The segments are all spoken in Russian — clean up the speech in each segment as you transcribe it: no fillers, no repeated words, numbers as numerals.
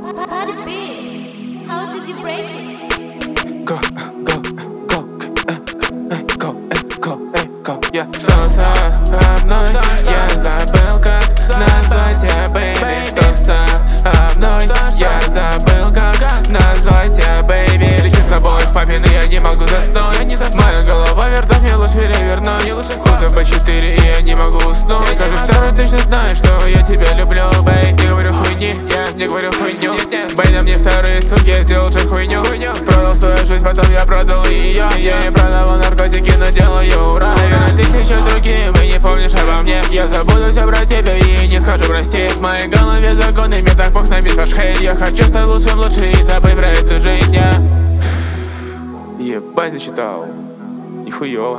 Body beat. How did you break it? Go, go, go, go, yeah. Что со мной? Я забыл, как назвать тебя, baby. Что со мной? Я забыл, как назвать тебя, baby. Лечу с тобой в папин, я не могу заснуть. Моя голова вертает, мне лучше перевернуть. Вкуса Б4, и я не могу уснуть. Каждый второй точно знает, что я тебя люблю, бэй. Не говорю хуйни, я не говорю хуйню. Бэй, на мне вторые суки, я сделал же хуйню. Продал свою жизнь, потом я продал ее. Я не продавал наркотики, но делаю ура. Наверное, ты сейчас другие, вы не помнишь обо мне. Я забуду все про тебя и не скажу прости. В моей голове законы, мне так пух набить ваш хейт. Я хочу стать лучшим, лучше и забыть про эту жизнь, я. Ебать, зачитал. Нихуёво.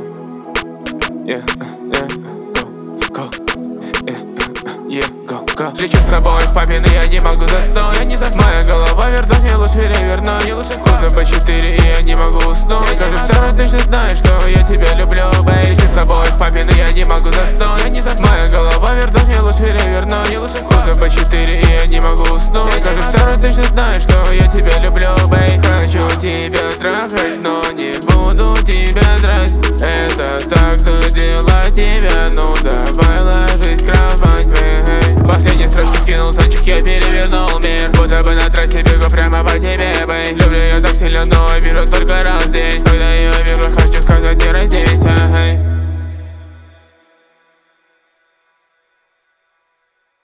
Лечу с тобой в папин, и я не могу заснуть. Моя голова вертает, мне лучше перевернуть. Вкуса Б4, и я не могу уснуть. Каждый второй точно знает, что я тебя люблю, бэй. Лечу с тобой в папин, и я не могу заснуть. Моя голова вертает, мне лучше перевернуть. Вкуса Б4, и я не могу уснуть. Каждый второй точно знает, что я тебя люблю, бэй. Хочу тебя трахать, но не буду тебя драть. Это так, кто делает тебя, ну давай ложись в кровать, бэй. Последней строчки скинул санчик, я перевернул мир. Будто бы на трассе бегу прямо по тебе, бэй. Люблю я так сильно, но вижу только раз в день.